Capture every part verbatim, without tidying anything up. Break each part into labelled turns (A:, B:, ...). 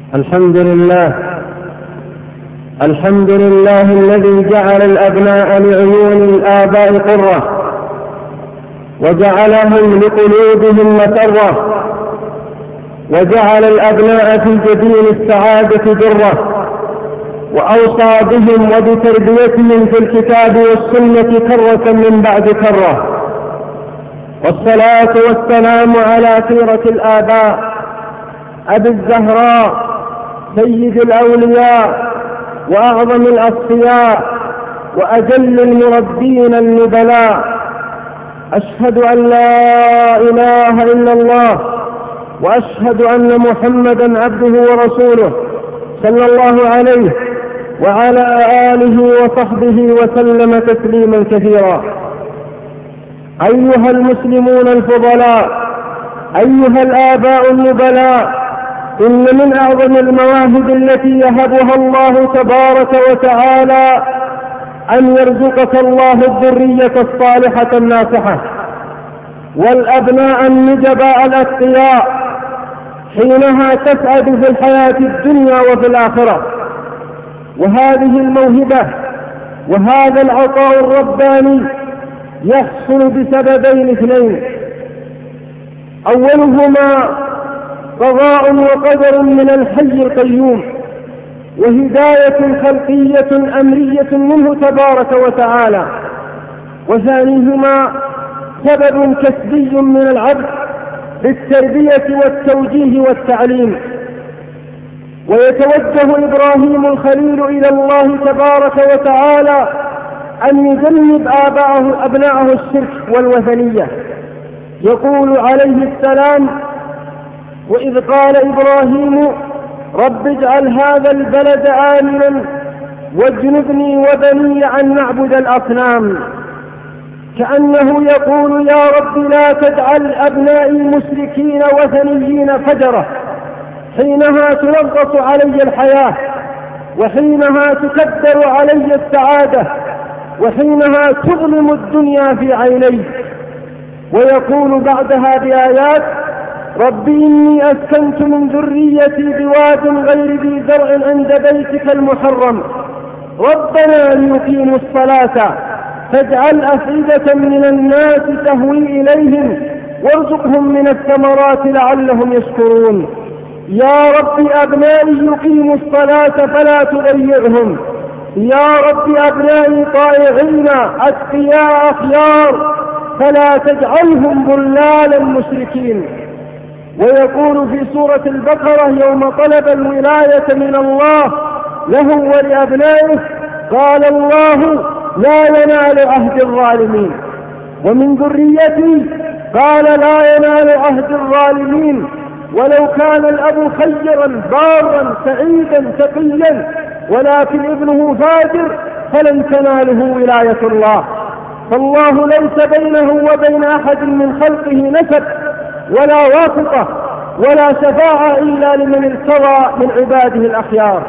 A: الحمد لله الحمد لله الذي جعل الأبناء لعيون الآباء قرة وجعلهم لقلوبهم مسرة، وجعل الأبناء في جبين السعادة درة، وأوصى بهم وبتربيتهم في الكتاب والسنة كرة من بعد كرة. والصلاة والسلام على سيرة الآباء أبي الزهراء سيد الأولياء وأعظم الأصفياء وأجل المربين النبلاء. أشهد أن لا إله إلا الله وأشهد أن محمدا عبده ورسوله صلى الله عليه وعلى آله وصحبه وسلم تسليما كثيرا. أيها المسلمون الفضلاء، أيها الآباء النبلاء، إن من أعظم المواهب التي يهبها الله تبارك وتعالى أن يرزقك الله الذرية الصالحة الناصحة والأبناء النجباء الأتقياء، حينها تسعد في الحياة الدنيا وفي الآخرة. وهذه الموهبة وهذا العطاء الرباني يحصل بسببين اثنين: أولهما قضاء وقدر من الحي القيوم، وهداية خلقية أمرية منه تبارك وتعالى. وثانيهما سبب كسبي من العبد للتربية والتوجيه والتعليم. ويتوجه إبراهيم الخليل إلى الله تبارك وتعالى أن يجنب آباءه أبناءه الشرك والوثنية. يقول عليه السلام: وإذ قال إبراهيم رب اجعل هذا البلد آمنا واجنبني وبني أن نعبد الأصنام، كأنه يقول: يا رب لا تجعل أبنائي مشركين وثنيين فجرة، حينها تنغص علي الحياة، وحينها تكدر علي السعادة، وحينها تظلم الدنيا في عيني. ويقول بعدها بآيات: رب إني أسكنت من ذريتي بواد غير ذي زرع عند بيتك المحرم ربنا ليقيموا الصلاة فاجعل أفئدة من الناس تهوي إليهم وارزقهم من الثمرات لعلهم يشكرون. يا رب أبنائي يقيموا الصلاة فلا تضيعهم، يا رب أبنائي طائعين أتقياء أخيار فلا تجعلهم ضلالا مشركين. ويقول في سورة البقرة يوم طلب الولاية من الله له ولأبنائه: قال الله لا ينال عهد الظالمين. ومن ذريتي قال: لا ينال عهد الظالمين. ولو كان الأب خيرا بارا سعيدا تقيا ولكن ابنه فاجر فلن تناله ولاية الله. فالله ليس بينه وبين أحد من خلقه نسب ولا واسطة ولا شفاعة إلا لمن ارتضى من عباده الأخيار.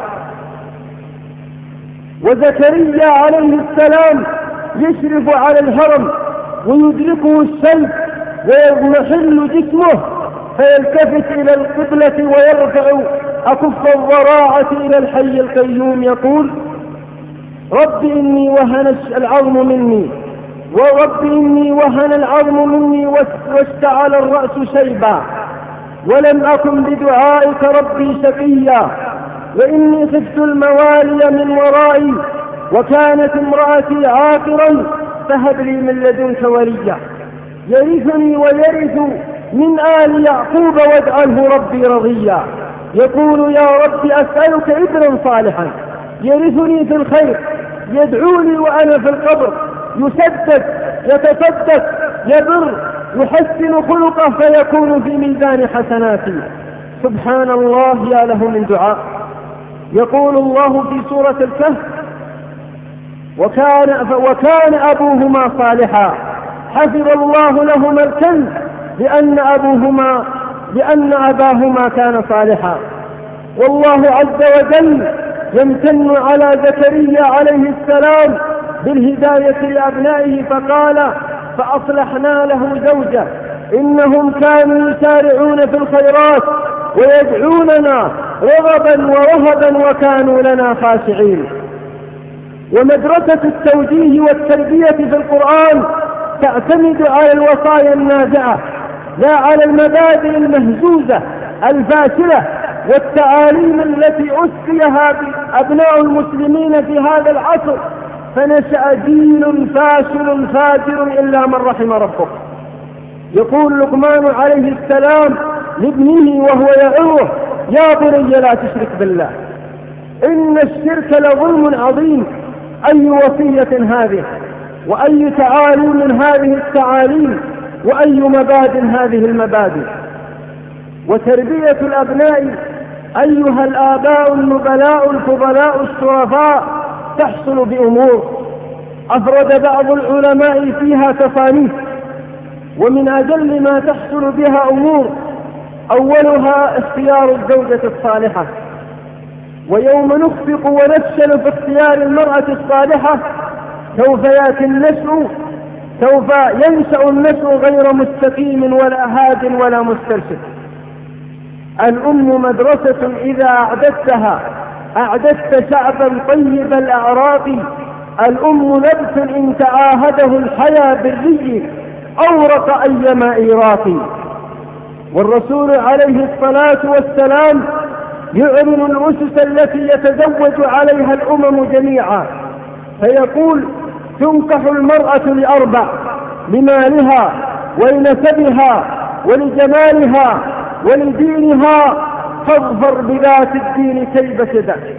A: وزكريا عليه السلام يشرف على الهرم ويدركه الشيب ويضمحل جسمه فيلتفت إلى القبلة ويرفع أكف الضراعة إلى الحي القيوم يقول: رب إني وهن العظم مني ورب إني وهن العظم مني واشتعل الرأس شيبا ولم أكن بدعائك ربي شقيا وإني خفت الموالي من ورائي وكانت امرأتي عاقرا فهب لي من لدنك وليا يرثني ويرث من آل يعقوب واجعله ربي رضيا. يقول: يا رب أسألك ابنا صالحا يرثني في الخير يدعوني وأنا في القبر يسدد يتصدق يبر يحسن خلقه فيكون في ميزان حسناتي. سبحان الله، يا له من دعاء. يقول الله في سورة الكهف: وكان, وكان أبوهما صالحا حفظ الله لهما الكنز لأن أبوهما لأن أباهما كان صالحا. والله عز وجل يمتن على زكريا عليه السلام بالهداية لأبنائه فقال: فأصلحنا له زوجه إنهم كانوا يسارعون في الخيرات ويدعوننا رغبا ورهبا وكانوا لنا خاشعين. ومدرسة التوجيه والتربية في القرآن تعتمد على الوصايا النافعة لا على المبادئ المهزوزة الفاشلة والتعاليم التي أسقيها أبناء المسلمين في هذا العصر، فنشأ جيل فاشل فاجر إلا من رحم ربك. يقول لقمان عليه السلام لابنه وهو يعظه: يا بني لا تشرك بالله إن الشرك لظلم عظيم. أي وصية هذه، وأي تعاليم هذه التعاليم، وأي مبادئ هذه المبادئ. وتربية الأبناء أيها الآباء النبلاء الفضلاء الشرفاء تحصل بأمور أفرد بعض العلماء فيها تصانيف، ومن أجل ما تحصل بها أمور أولها اختيار الزوجة الصالحة. ويوم نخفق ونفشل في اختيار المرأة الصالحة سوف يأتي النشء سوف ينشأ النشء غير مستقيم ولا هاد ولا مسترشد. الأم مدرسة إذا أعددتها أعددت شعبا طيب الأعراق. الأم نبت إن تعاهده الحيا بالري أورق أيما إيراق. والرسول عليه الصلاة والسلام يعلن الأسس التي يتزوج عليها الأمم جميعا، فيقول: تنكح المرأة لأربع: لمالها ولنسبها ولجمالها ولدينها، فاظفر بذات الدين كيف شدت.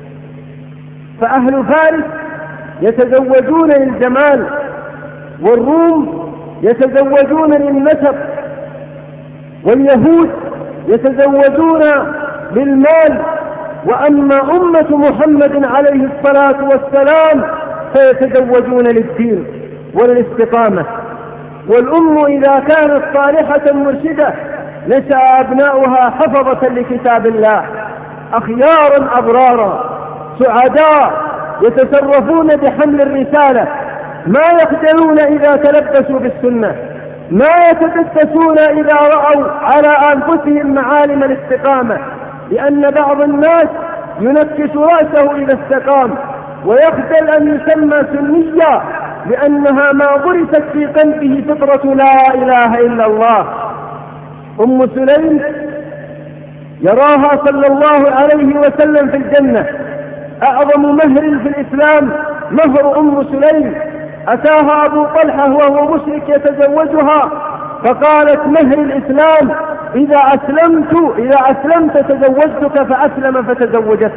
A: فأهل فارس يتزوجون للجمال، والروم يتزوجون للنسب، واليهود يتزوجون للمال. وأما أمة محمد عليه الصلاة والسلام فيتزوجون للدين وللاستقامة. والأم إذا كانت صالحة مرشدة نشأ أبناؤها حفظة لكتاب الله، أخيارا أبرارا سعداء يتصرفون بحمل الرسالة، ما يخجلون إذا تلبسوا بالسنة، ما يتدسسون إذا رأوا على أنفسهم معالم الاستقامة، لأن بعض الناس ينكس رأسه إذا استقام ويخجل أن يسمى سنيا لأنها ما غرست في قلبه فطرة لا إله إلا الله. أم سليم يراها صلى الله عليه وسلم في الجنة. أعظم مهر في الإسلام مهر أم سليم. أتاها أبو طلحة وهو مشرك يتزوجها فقالت: مهر الإسلام إذا أسلمت إذا أسلمت تزوجتك، فأسلم فتزوجت.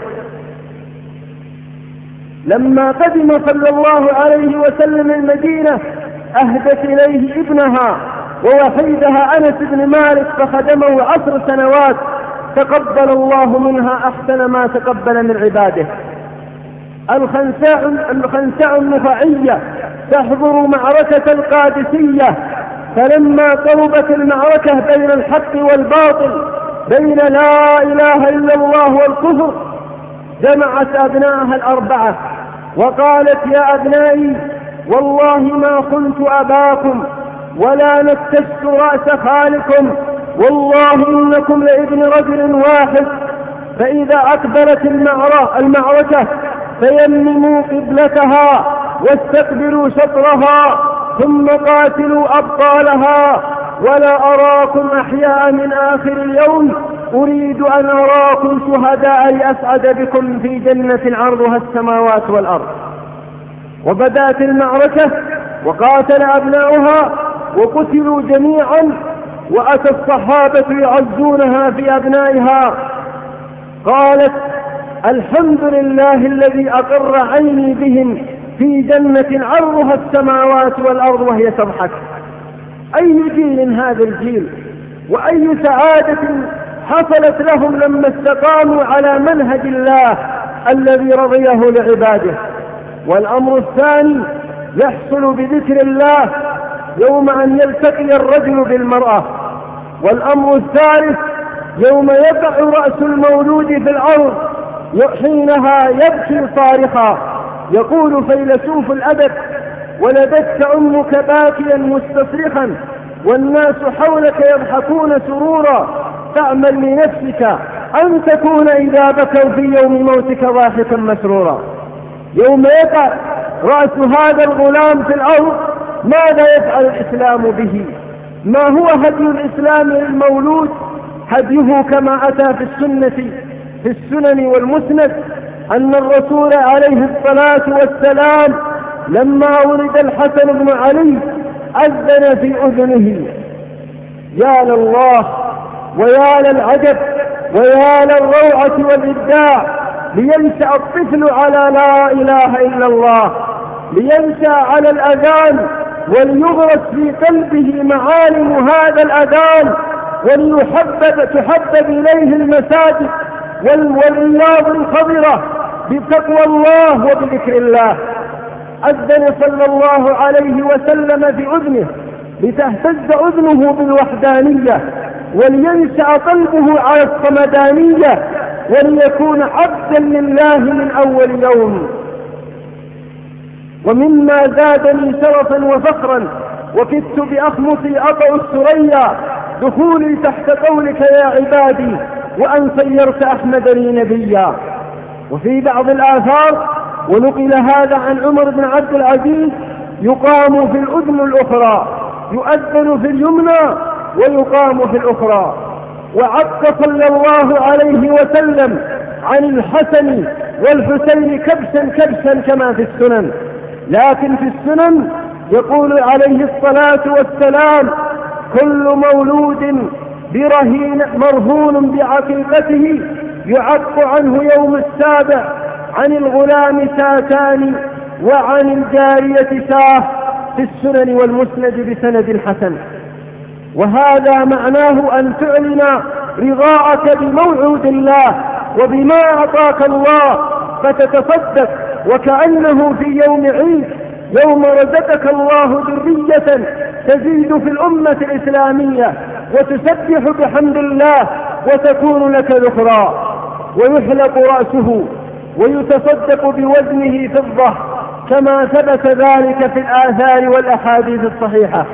A: لما قدم صلى الله عليه وسلم المدينة أهدت إليه ابنها ووحيدها أنس بن مالك فخدمه عشر سنوات، تقبل الله منها أحسن ما تقبل من عباده. الخنساء الخنساء النخعية تحضر معركة القادسية، فلما قربت المعركة بين الحق والباطل، بين لا إله إلا الله والكفر، جمعت أبنائها الأربعة وقالت: يا أبنائي والله ما كنت أباكم ولا نكست رأس خالكم، والله إنكم لابن رجل واحد، فإذا أقبلت المعركة فيمموا قبلتها واستقبلوا شطرها ثم قاتلوا أبطالها، ولا أراكم أحياء من آخر اليوم، أريد أن أراكم شهداء لأسعد بكم في جنة عرضها السماوات والأرض. وبدأت المعركة وقاتل أبناؤها وقتلوا جميعا، وأتى الصحابة يعزونها في أبنائها. قالت: الحمد لله الذي أقر عيني بهم في جنة عرضها السماوات والأرض، وهي تضحك. أي جيل هذا الجيل، وأي سعادة حصلت لهم لما استقاموا على منهج الله الذي رضيه لعباده. والأمر الثاني يحصل بذكر الله يوم أن يلتقي الرجل بالمرأة. والأمر الثالث يوم يقع رأس المولود في الأرض، حينها يبكي صارخا. يقول فيلسوف الأدب: ولدتك أمك باكيا مستصرخا والناس حولك يضحكون سرورا، فاعمل لنفسك أن تكون إذا بكوا في يوم موتك ضاحكا مسرورا. يوم يقع رأس هذا الغلام في الأرض ماذا يفعل الإسلام به؟ ما هو هدي الإسلام للمولود؟ هديه كما أتى في السنة في السنن والمسند أن الرسول عليه الصلاة والسلام لما ولد الحسن بن علي أذن في أذنه: يا لله ويا للعجب ويا للروعة والإبداع، لينشأ الطفل على لا إله إلا الله، لينشأ على الأذان وليغرس في قلبه معالم هذا الأذان، وليحبب تحبب إليه المساجد والرياض الخضرة بتقوى الله وبذكر الله. أذن صلى الله عليه وسلم في أذنه لتهتز أذنه بالوحدانية، ولينشأ قلبه على الصمدانية، وليكون عبدا لله من أول يوم. ومما زادني شرفا وفخرا وكدت بأخمصي أطأ الثريا دخولي تحت قولك يا عبادي وأن صيرت أحمد لي نبيا. وفي بعض الآثار ونقل هذا عن عمر بن عبد العزيز: يقام في الأذن الأخرى، يؤذن في اليمنى ويقام في الأخرى. وعق صلى الله عليه وسلم عن الحسن والحسين كبشا كبشا كما في السنن، لكن في السنن يقول عليه الصلاة والسلام: كل مولود برهين مرهون بعقيقته يعق عنه يوم السابع، عن الغلام ساتان وعن الجارية ساه، في السنن والمسند بسند حسن. وهذا معناه أن تعلن رضاءك بموعود الله وبما أعطاك الله، فتتصدق وكأنه في يوم عيد، يوم رزقك الله ذرية تزيد في الأمة الإسلامية وتسبح بحمد الله وتكون لك ذكرى. ويحلق رأسه ويتصدق بوزنه فضة كما ثبت ذلك في الآثار والأحاديث الصحيحة.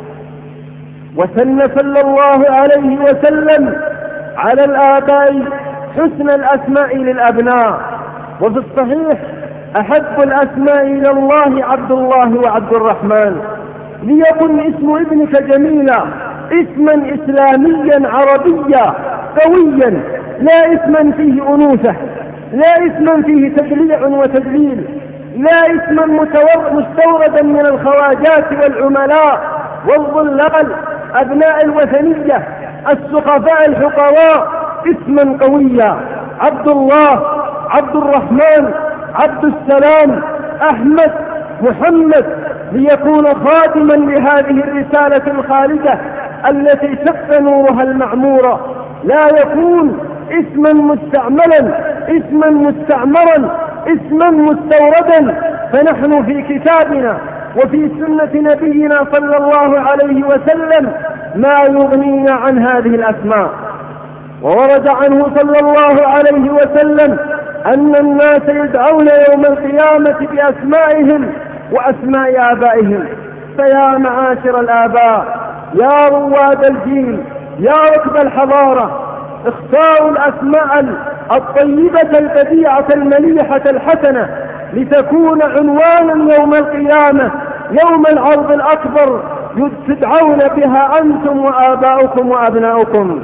A: وسن صلى الله عليه وسلم على الآباء حسن الأسماء للأبناء، وفي الصحيح: أحب الأسماء إلى الله عبد الله وعبد الرحمن، ليكن اسم ابنك جميلا، اسما إسلاميا عربيا قويا، لا اسما فيه أنوثة، لا اسما فيه تدليع وتدليل، لا اسما مستوردا من الخواجات والعملاء والضلال أبناء الوثنية السخفاء الحقراء، اسما قويا: عبد الله، عبد الرحمن، عبد السلام، أحمد، محمد، ليكون خاتما لهذه الرسالة الخالدة التي شق نورها المعمورة. لا يكون اسما مستعملا، اسما مستعمرا، اسما مستوردا. فنحن في كتابنا وفي سنة نبينا صلى الله عليه وسلم ما يغنينا عن هذه الأسماء. وورد عنه صلى الله عليه وسلم أن الناس يدعون يوم القيامة بأسمائهم وأسماء آبائهم. فيا معاشر الآباء، يا رواد الجيل، يا ركب الحضارة، اختاروا الأسماء الطيبة البديعة المليحة الحسنة لتكون عنوانا يوم القيامة، يوم العرض الأكبر تدعون بها أنتم وآباؤكم وأبناؤكم.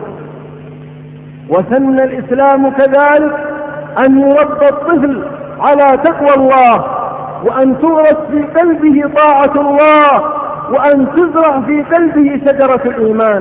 A: وسن الإسلام كذلك أن يربى الطفل على تقوى الله، وأن تغرس في قلبه طاعة الله، وأن تزرع في قلبه شجرة الإيمان.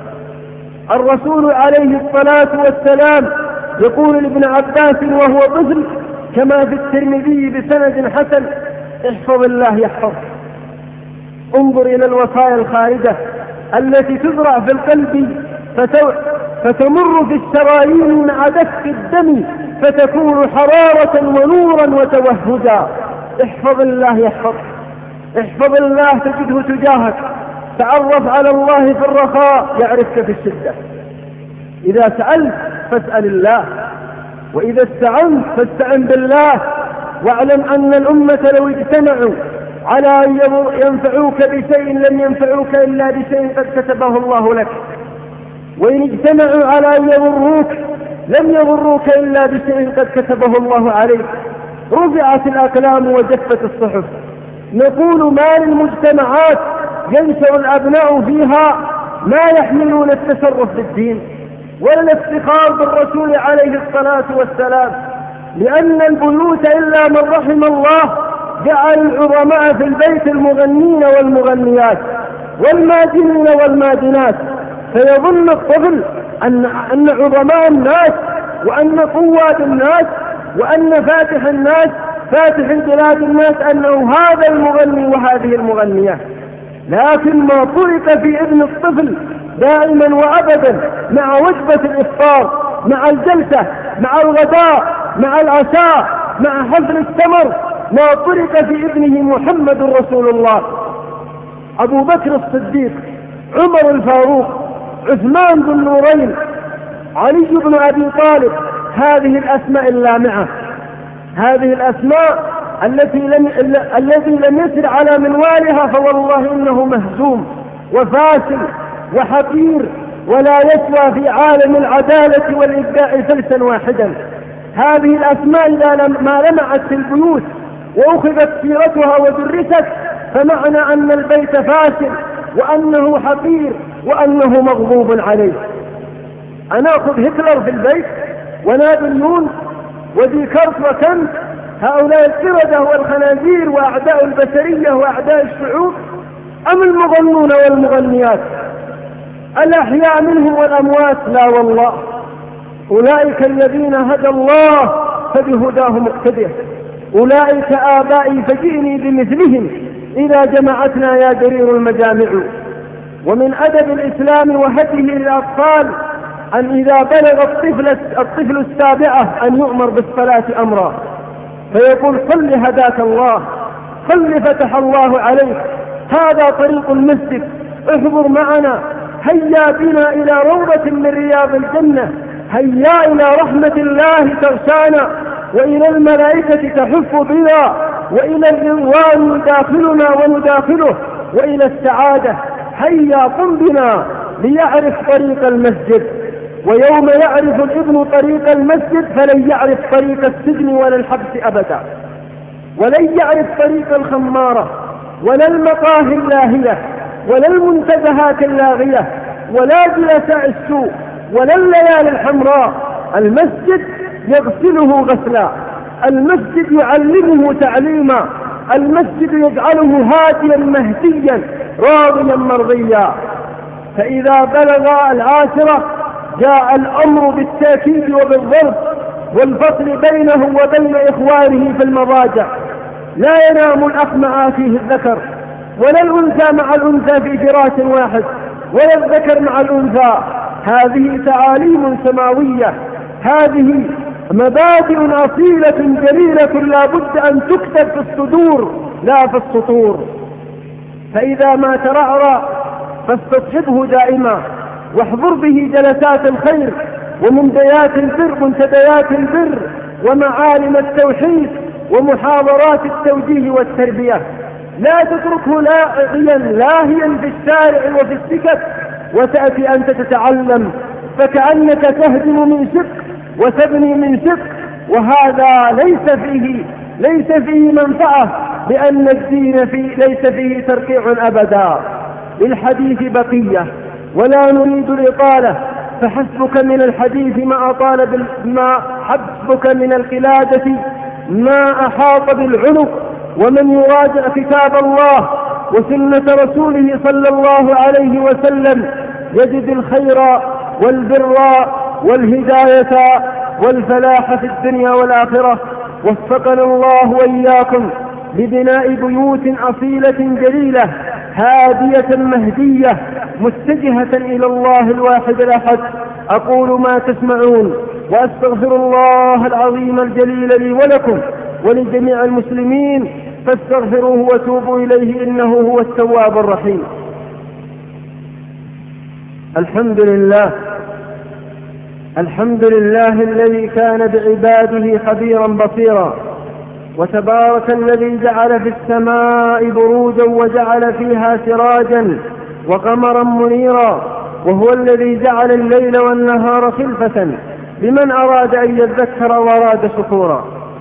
A: الرسول عليه الصلاة والسلام يقول لابن عباس وهو طفل كما في الترمذي بسند حسن: احفظ الله يحفظك. انظر إلى الوصايا الخالدة التي تزرع في القلب فتمر في الشرايين مع دفق الدم فتكون حرارة ونورا وتوهجا. احفظ الله يحفظك، احفظ الله تجده تجاهك، تعرف على الله في الرخاء يعرفك في الشدة. إذا سألت فاسأل الله، وإذا استعنت فاستعن بالله. واعلم أن الأمة لو اجتمعوا على أن ينفعوك بشيء لم ينفعوك إلا بشيء قد كتبه الله لك، وإن اجتمعوا على أن يضروك لم يضروك إلا بشيء قد كتبه الله عليك. رفعت الأقلام وجفت الصحف. نقول ما للمجتمعات ينشأ الأبناء فيها ما يحملون التشرف بالدين ولا الافتخار بالرسول عليه الصلاة والسلام، لأن البيوت إلا من رحم الله جعل العظماء في البيت المغنين والمغنيات والمادنين والمادنات، فيظن الطفل أن, أن عظماء الناس وأن قوات الناس وأن فاتح الناس فاتح البلاد الناس أنه هذا المغني وهذه المغنية. لكن ما طرق في ابن الطفل دائما وأبدا مع وجبة الإفطار، مع الجلسة، مع الغداء، مع العشاء، مع حفل التمر، ما طرق في ابنه محمد رسول الله، أبو بكر الصديق، عمر الفاروق، عثمان بن نورين، علي بن أبي طالب. هذه الأسماء اللامعة، هذه الأسماء التي لم الذي لم يسر على منوالها فوالله إنه مهزوم وفاشل وحقير ولا يسوى في عالم العدالة والإبداع فلسا واحدا. هذه الأسماء إذا ما لمعت في البيوت وأخذت سيرتها ودرست فمعنى أن البيت فاشل وأنه حقير وأنه مغضوب عليه. أناخذ هتلر في البيت ونابليون وديكارت وكانت، هؤلاء القردة والخنازير وأعداء البشرية وأعداء الشعوب، أم المغنون والمغنيات الأحياء منهم والأموات؟ لا والله، أولئك الذين هدى الله فبهداه مقتدر، أولئك آبائي فجئني بمثلهم إذا جمعتنا يا جرير المجامع. ومن أدب الإسلام وهديه للأطفال أن إذا بلغ الطفل, الطفل السابعة أن يؤمر بالصلاة أمرا، فيقول صل هداك الله، صل فتح الله عليك، هذا طريق المسجد، احضر معنا، هيا بنا إلى روضة من رياض الجنة، هيا إلى رحمة الله تغشانا، وإلى الملائكة تحف بنا، وإلى الرضوان يداخلنا ونداخله، وإلى السعادة. هيا قم بنا ليعرف طريق المسجد. ويوم يعرف الابن طريق المسجد فلن يعرف طريق السجن ولا الحبس أبدا، ولن يعرف طريق الخمارة ولا المقاهي اللاهية ولا المنتزهات اللاغية ولا جلساء السوء ولا الليالي الحمراء. المسجد يغسله غسلا، المسجد يعلمه تعليما، المسجد يجعله هاديا مهديا راضيا مرضيا. فإذا بلغ العاشرة جاء الأمر بالتأكيد وبالضرب والفصل بينه وبين إخوانه في المضاجع. لا ينام الأخ مع أخيه الذكر، ولا الأنثى مع الأنثى في فراش واحد، ولا الذكر مع الأنثى. هذه تعاليم سماوية، هذه مبادئ أصيلة جليلة لا بد أن تكتب في الصدور لا في السطور. فإذا ما ترعرع فاستصحبه دائما، واحضر به جلسات الخير ومنتديات البر منتديات البر ومعالم التوحيد ومحاضرات التوجيه والتربية. لا تتركه لاغيا لاهيا في الشارع وفي السكك وتأتي أنت تتعلم فكأنك تهدم من شق وتبني من شق، وهذا ليس فيه ليس فيه منفعة، لأن الدين فيه ليس فيه ترقيع أبدا. للحديث بقية ولا نريد الإطالة، فحسبك من الحديث ما أطال ما حسبك من القلادة ما أحاط بالعنق. ومن يراجع كتاب الله وسنة رسوله صلى الله عليه وسلم يجد الخير والبر والهداية والفلاح في الدنيا والآخرة. وفقنا الله وإياكم لبناء بيوت أصيلة جليلة هادية مهدية متجهة إلى الله الواحد الأحد. أقول ما تسمعون وأستغفر الله العظيم الجليل لي ولكم ولجميع المسلمين، فاستغفروه وتوبوا إليه إنه هو التواب الرحيم. الحمد لله الحمد لله الذي كان بعباده خبيرا بصيرا، وتبارك الذي جعل في السماء بروجا وجعل فيها سراجا وقمرا منيرا، وهو الذي جعل الليل والنهار خلفة لمن أراد أن يذكر وأراد شكورا.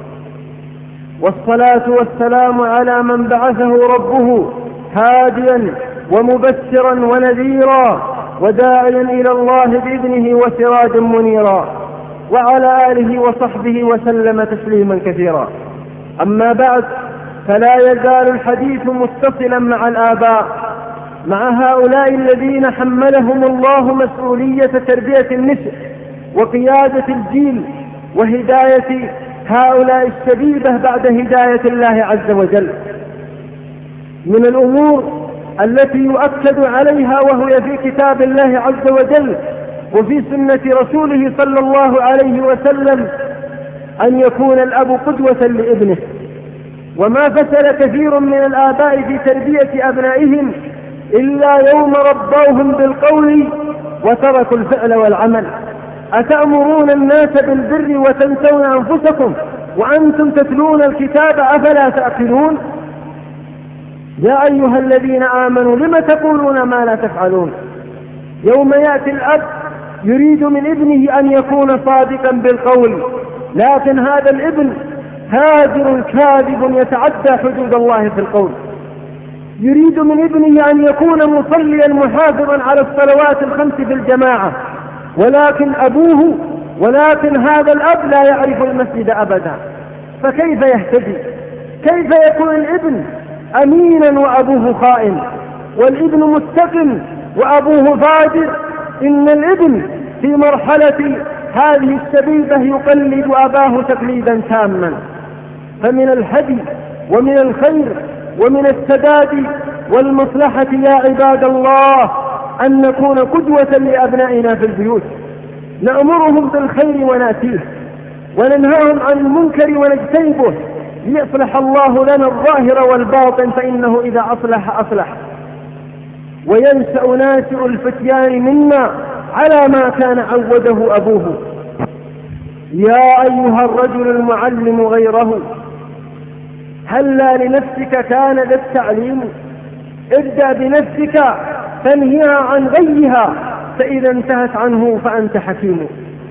A: والصلاة والسلام على من بعثه ربه هاديا ومبشرا ونذيرا وداعيا إلى الله بإذنه وسراجا منيرا، وعلى آله وصحبه وسلم تسليما كثيرا. أما بعد، فلا يزال الحديث متصلا مع الآباء، مع هؤلاء الذين حملهم الله مسؤولية تربية النشء وقيادة الجيل وهداية هؤلاء الشبيبة بعد هداية الله عز وجل. من الأمور التي يؤكد عليها وهي في كتاب الله عز وجل وفي سنة رسوله صلى الله عليه وسلم أن يكون الأب قدوة لابنه. وما فشل كثير من الآباء في تربية أبنائهم إلا يوم ربوهم بالقول وتركوا الفعل والعمل. أتأمرون الناس بالبر وتنسون أنفسكم وأنتم تتلون الكتاب أفلا تأكلون؟ يا أيها الذين آمنوا لم تقولون ما لا تفعلون. يوم يأتي الأب يريد من ابنه أن يكون صادقا بالقول، لكن هذا الابن هاجر كاذب يتعدى حدود الله في القول. يريد من ابنه أن يكون مصليا محافظا على الصلوات الخمس في الجماعة، ولكن أبوه ولكن هذا الأب لا يعرف المسجد أبدا، فكيف يهتدي؟ كيف يكون الابن أمينا وأبوه خائن، والابن متقن وأبوه فاجر؟ إن الابن في مرحلة هذه الشبيبة يقلد أباه تقليدا تاما. فمن الهدي ومن الخير ومن السداد والمصلحة يا عباد الله أن نكون قدوة لأبنائنا في البيوت، نأمرهم بالخير ونأتيه، وننهاهم عن المنكر ونجتنبه، ليصلح الله لنا الظاهر والباطن، فإنه إذا أصلح أصلح. وينشأ ناشئ الفتيان منا على ما كان عوده أبوه. يا أيها الرجل المعلم غيره، هلا لنفسك كان ذا التعليم؟ ابدأ بنفسك تنهيها عن غيها، فإذا انتهت عنه فأنت حكيم.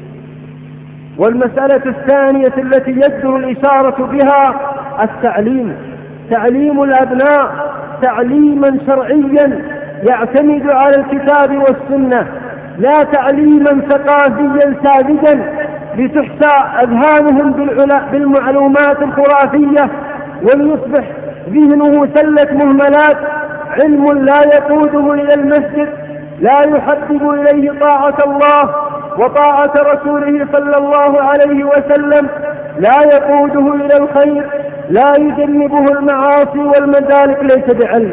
A: والمسألة الثانية التي يجدر الإشارة بها التعليم، تعليم الأبناء تعليما شرعيا يعتمد على الكتاب والسنة، لا تعليما ثقافيا ساذجا لتحشى أذهانهم بالمعلومات الخرافية وليصبح ذهنه سلة مهملات، علم لا يقوده إلى المسجد، لا يحبب إليه طاعة الله وطاعة رسوله صلى الله عليه وسلم، لا يقوده إلى الخير، لا يجنبه المعاصي والمذالك، ليس بعلم.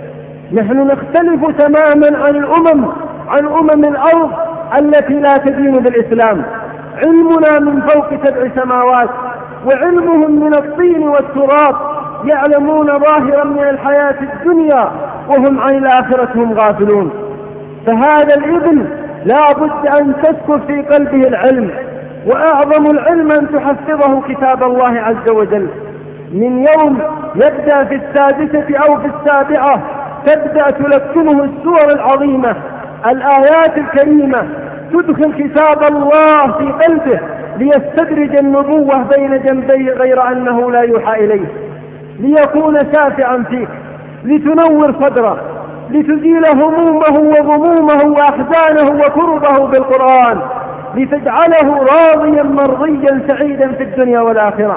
A: نحن نختلف تماما عن الأمم عن أمم الأرض التي لا تدين بالإسلام. علمنا من فوق سبع سماوات، وعلمهم من الطين والتراب، يعلمون ظاهرا من الحياة الدنيا وهم عن الآخرة هم غافلون. فهذا الابن لا بد أن تسكن في قلبه العلم، وأعظم العلم أن تحفظه كتاب الله عز وجل. من يوم يبدأ في السادسة أو في السابعة تبدأ تلكنه السور العظيمة، الآيات الكريمة، تدخل كتاب الله في قلبه ليستدرج النبوة بين جنبيه، غير أنه لا يوحى إليه، ليكون شافعا فيك، لتنور صدره، لتزيل همومه وغمومه وأحزانه وكربه بالقرآن، لتجعله راضيا مرضيا سعيدا في الدنيا والآخرة.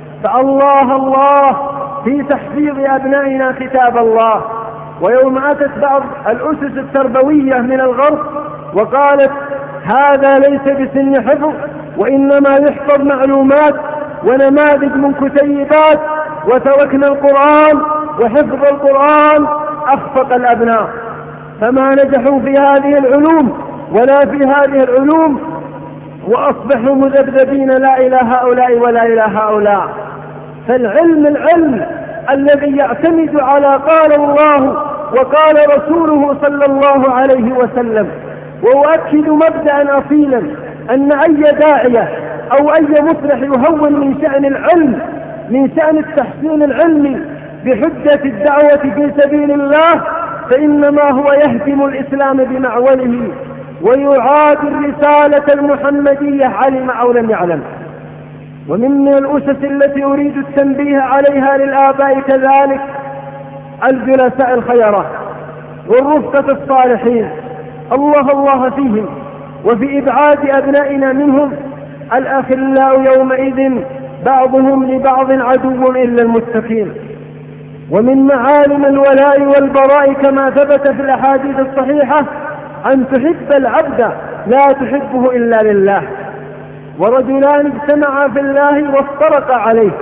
A: فالله الله في تحفيظ أبنائنا كتاب الله. ويوم أتت بعض الأسس التربوية من الغرب وقالت هذا ليس بسن حفظ، وإنما يحفظ معلومات ونماذج من كتيبات، وتركنا القرآن وحفظ القرآن، أخفق الأبناء، فما نجحوا في هذه العلوم ولا في هذه العلوم، وأصبحوا مذبذبين لا إلى هؤلاء ولا إلى هؤلاء. فالعلم العلم الذي يعتمد على قال الله وقال رسوله صلى الله عليه وسلم. وأؤكد مبدأ أصيلا أن أي داعية أو أي مصلح يهون من شأن العلم، من شأن التحسين العلمي بحجة الدعوة في سبيل الله، فإنما هو يهدم الإسلام بمعوله، ويعاد الرسالة المحمدية علم أو لم يعلم. ومن الأسس التي أريد التنبيه عليها للآباء كذلك الجلساء الخيرة والرفقة الصالحين، الله الله فيهم، وفي إبعاد أبنائنا منهم. الأخلاء يومئذ بعضهم لبعض عدو إلا المتقين. ومن معالم الولاء والبراء كما ثبت في الأحاديث الصحيحة أن تحب العبد لا تحبه إلا لله. ورجلان اجتمعا في الله وافترقا عليه،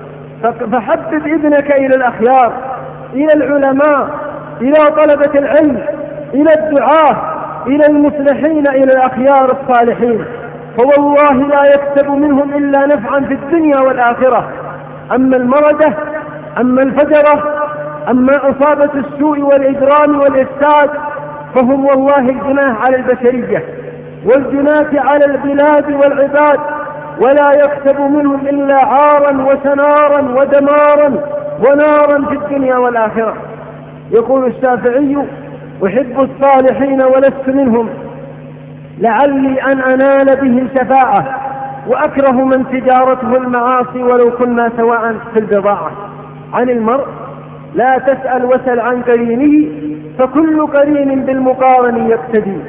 A: فحبب ابنك إلى الأخيار، إلى العلماء، إلى طلبة العلم، إلى الدعاة، إلى المصلحين، إلى الأخيار الصالحين، فوالله لا يكسب منهم إلا نفعا في الدنيا والآخرة. أما المردة، أما الفجرة، أما أصابة السوء والإجرام والإفساد فهم والله الجناح على البشرية والجناة على البلاد والعباد، ولا يكسب منهم إلا عارا وسنارا ودمارا ونارا في الدنيا والآخرة. يقول الشافعي: أحب الصالحين ولست منهم لعلي أن أنال بهم شفاعة، وأكره من تجارته المعاصي ولو كنا سواء في البضاعة. عن المرء لا تسأل وسل عن قرينه، فكل قرين بالمقارن يقتدي.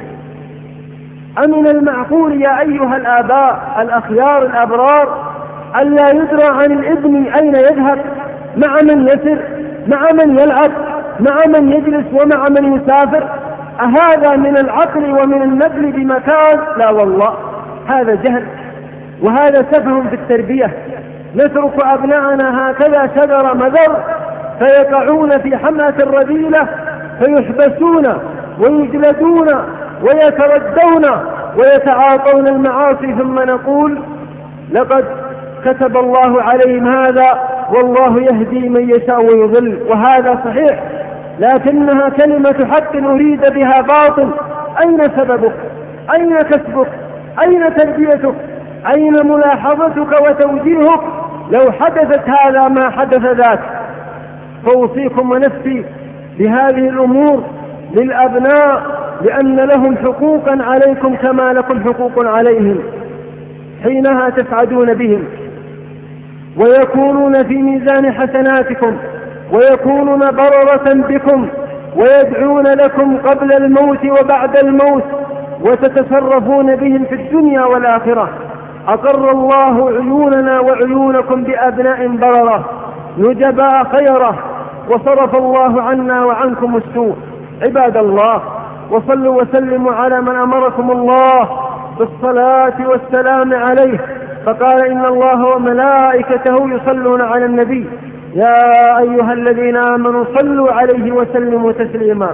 A: أمن المعقول يا أيها الآباء الأخيار الأبرار ألا يدرى عن الابن أين يذهب، مع من يسر، مع من يلعب، مع من يجلس، ومع من يسافر؟ أهذا من العقل ومن النبل بمكان؟ لا والله، هذا جهل وهذا سفه في التربية. نترك أبناءنا هكذا شجر مذر فيقعون في حمأة الرذيلة، فيحبسون ويجلدون ويتردون ويتعاطون المعاصي، ثم نقول لقد كتب الله عليهم هذا والله يهدي من يشاء ويضل. وهذا صحيح، لكنها كلمة حق أريد بها باطل. أين سببك؟ أين كسبك؟ أين تربيتك؟ أين ملاحظتك وتوجيهك؟ لو حدثت هذا ما حدث ذاك. فأوصيكم ونفسي بهذه الأمور للأبناء، لأن لهم حقوقا عليكم كما لكم حقوق عليهم، حينها تسعدون بهم ويكونون في ميزان حسناتكم ويكونون بررة بكم ويدعون لكم قبل الموت وبعد الموت، وتتصرفون بهم في الدنيا والآخرة. أقر الله عيوننا وعيونكم بأبناء بررة نجباء خيرة، وصرف الله عنا وعنكم السوء. عباد الله، وصلوا وسلموا على من أمركم الله بالصلاة والسلام عليه، فقال: إن الله وملائكته يصلون على النبي يا أيها الذين آمنوا صلوا عليه وسلموا تسليما.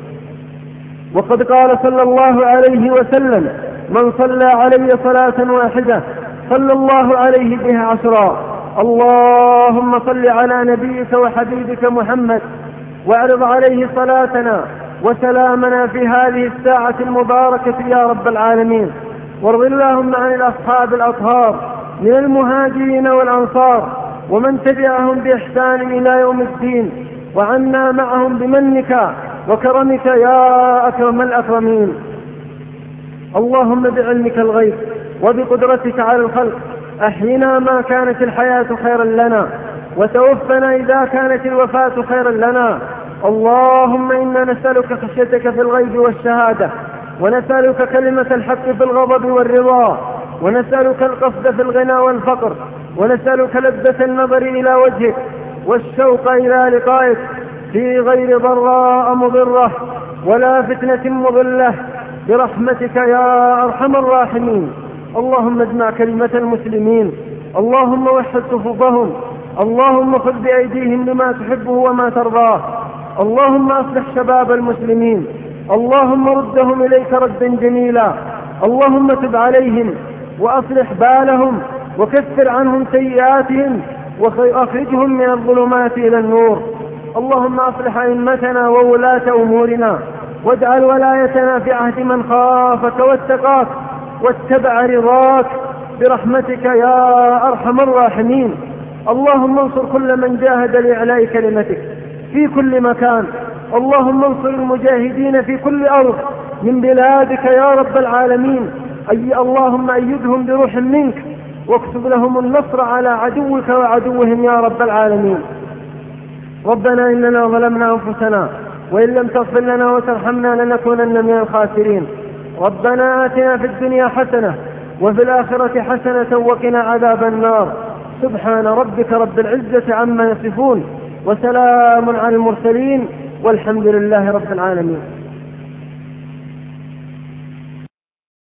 A: وقد قال صلى الله عليه وسلم: من صلى علي صلاة واحدة صلى الله عليه بها عشرا. اللهم صل على نبيك وحبيبك محمد، واعرض عليه صلاتنا وسلامنا في هذه الساعة المباركة يا رب العالمين. وارض اللهم عن الأصحاب الأطهار من المهاجرين والأنصار ومن تبعهم بإحسان إلى يوم الدين، وعنا معهم بمنك وكرمك يا أكرم الأكرمين. اللهم بعلمك الغيب وبقدرتك على الخلق أحينا ما كانت الحياة خيرا لنا، وتوفنا إذا كانت الوفاة خيرا لنا. اللهم إنا نسألك خشيتك في الغيب والشهادة، ونسألك كلمة الحق في الغضب والرضا، ونسألك القصد في الغنى والفقر، ونسألك لذة النظر إلى وجهك والشوق إلى لقائك في غير ضراء مضرة ولا فتنة مضلة، برحمتك يا أرحم الراحمين. اللهم اجمع كلمة المسلمين، اللهم وحد صفوفهم، اللهم خذ بأيديهم لما تحبه وما ترضاه، اللهم أصلح شباب المسلمين، اللهم ردهم إليك ردا جميلا، اللهم تب عليهم وأصلح بالهم وكفر عنهم سيئاتهم وأخرجهم من الظلمات إلى النور. اللهم أصلح أئمتنا وولاة أمورنا، واجعل ولايتنا في عهد من خافك واتقاك واتبع رضاك، برحمتك يا أرحم الراحمين. اللهم انصر كل من جاهد لإعلاء كلمتك في كل مكان، اللهم انصر المجاهدين في كل أرض، من بلادك يا رب العالمين. أي اللهم أيدهم بروح منك واكتب لهم النصر على عدوك وعدوهم يا رب العالمين. ربنا إننا ظلمنا أنفسنا وإن لم تغفر لنا وترحمنا لنكونن من الخاسرين. ربنا آتنا في الدنيا حسنة وفي الآخرة حسنة وقنا عذاب النار. سبحان ربك رب العزة عما يصفون وسلام على المرسلين والحمد لله رب العالمين.